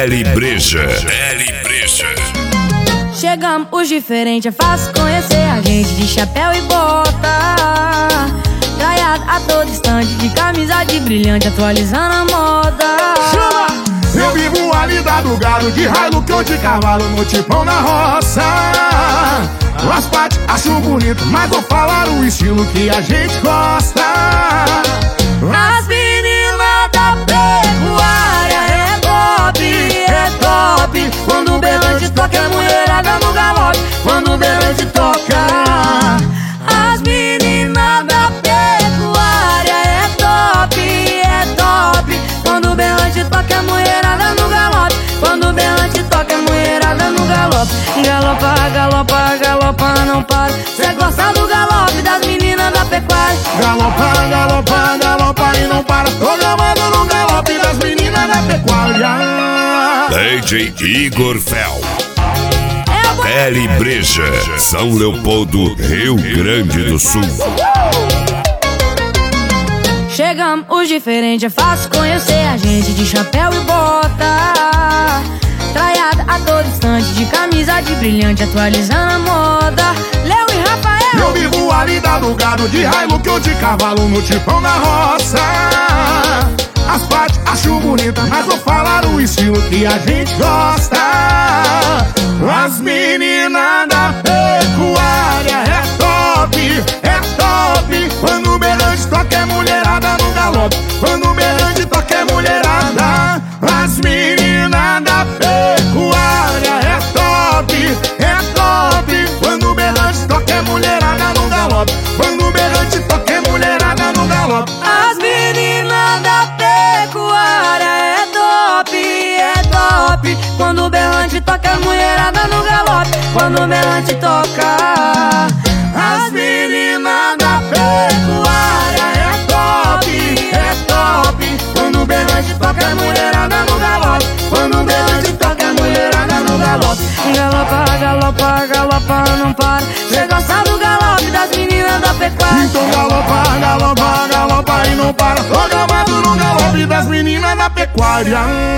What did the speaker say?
L Breja. L Breja. Chegamos os diferentes, é fácil conhecer a gente de chapéu e bota, traiado a todo instante, de camisa de brilhante, atualizando a moda. Chama! Eu vivo a vida do gado, de Hilux ou de cavalo, no tipão na roça. As partes acho bonito, mas vou falar o estilo que a gente gosta. As meninas da pecuária é top. Quando o berrante toca, é mulherada no galope. Quando o berrante toca, as meninas da pecuária é top. Quando o berrante toca, é mulherada no galope. Quando o berrante toca, é mulherada no galope. Galopa, galopa, galopa, não para. Cê gosta do galope das meninas da pecuária. Galopa, galopa, galopa e não para. Tô gravando no galope das meninas da pecuária. DJ Igor Fel. L Breja, São Leopoldo, Rio Grande do Sul. Chegamos os diferentes, é fácil conhecer a gente de chapéu e bota, traiada a todo instante, de camisa de brilhante, atualizando a moda. Léo e Rafael. Eu vivo a vida do gado, de Hilux ou de cavalo, no tipão na roça. As partes acho bonita, mas vou falar o estilo que a gente gosta. As meninas da pecuária é top. Quando o berrante toca, é mulherada no galope. Quando o berrante toca, é mulherada. As meninas da pecuária é top. Quando o berrante toca, é mulherada no galope. Quando o berrante toca, é mulherada no galope. As meninas da pecuária é top. Quando o berrante toca, é mulherada no galope. Quando o berrante toca, as meninas da pecuária é top. Quando o berrante toca, é mulherada no galope. Quando o berrante toca, é mulherada no galope. Galopa, galopa, galopa, não para. Cê gosta do galope das meninas da pecuária. Então galopa, galopa, galopa e não para. Tô gravado no galope das meninas da pecuária.